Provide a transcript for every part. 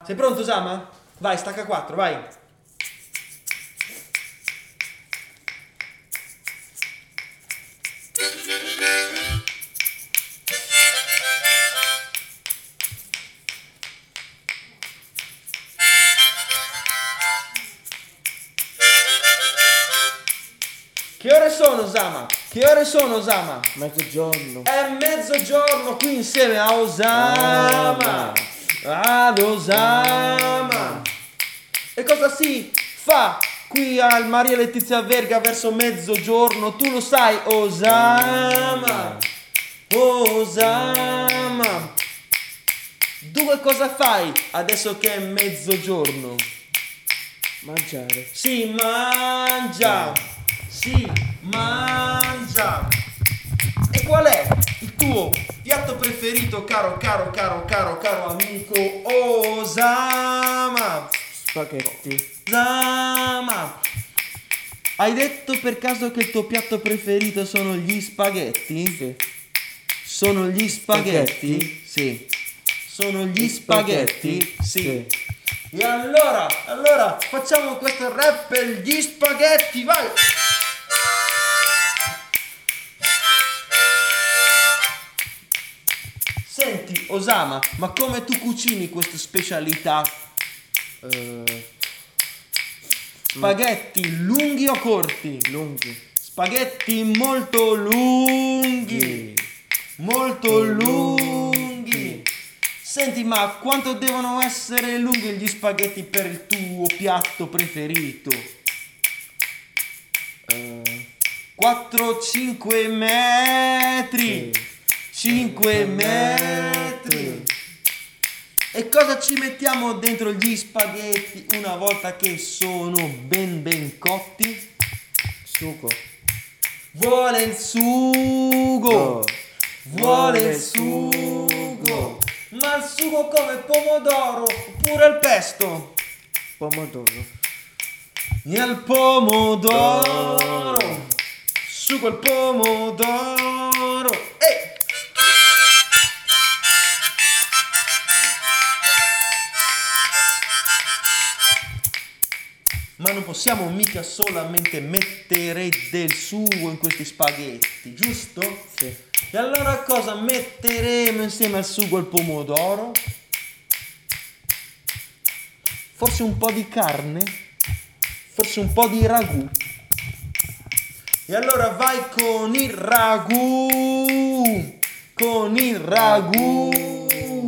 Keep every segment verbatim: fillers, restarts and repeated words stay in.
Sei pronto, Osama? Vai, stacca quattro, vai. Che ore sono, Osama? Che ore sono, Osama? Mezzogiorno. È mezzogiorno qui insieme a Osama. Ad Osama. E cosa si fa qui al Maria Letizia Verga verso mezzogiorno? Tu lo sai, Osama. Osama. Dunque cosa fai adesso che è mezzogiorno? Mangiare. Si mangia. Si mangia. E qual è il tuo piatto preferito, caro, caro, caro, caro, caro amico Osama? Spaghetti. Osama. Hai detto per caso che il tuo piatto preferito sono gli spaghetti? Sì. Sono gli spaghetti? Spaghetti? Sì. Sono gli Gli spaghetti? spaghetti? Sì. Sì. E allora, allora, facciamo questo rap per gli spaghetti, vai! Senti, Osama, ma come tu cucini questa specialità? Eh, Spaghetti lunghi o corti? lunghi. Spaghetti molto lunghi. Molto lunghi. Senti, ma quanto devono essere lunghi gli spaghetti per il tuo piatto preferito? Eh, quattro cinque metri. sì. cinque metri. E cosa ci mettiamo dentro gli spaghetti una volta che sono ben ben cotti? Sugo. Vuole il sugo. Go. Vuole il sugo. Ma il sugo come pomodoro oppure il pesto? Pomodoro. E al pomodoro. Sugo al pomodoro. Ehi! Ma non possiamo mica solamente mettere del sugo in questi spaghetti, giusto? Sì. E allora cosa metteremo insieme al sugo al pomodoro? Forse un po' di carne? Forse un po' di ragù? E allora vai con il ragù! Con il ragù!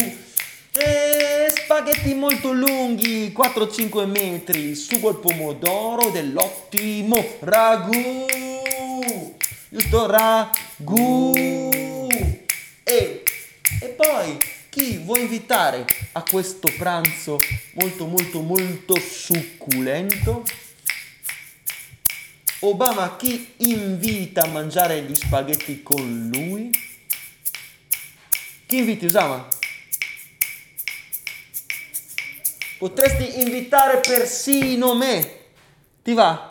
E spaghetti molto lunghi, quattro cinque metri, sugo al pomodoro dell'ottimo ragù! Giusto ragù! E, e poi chi vuoi invitare a questo pranzo molto molto molto succulento? Obama chi invita a mangiare gli spaghetti con lui? Chi inviti, Osama? Potresti invitare persino me. Ti va?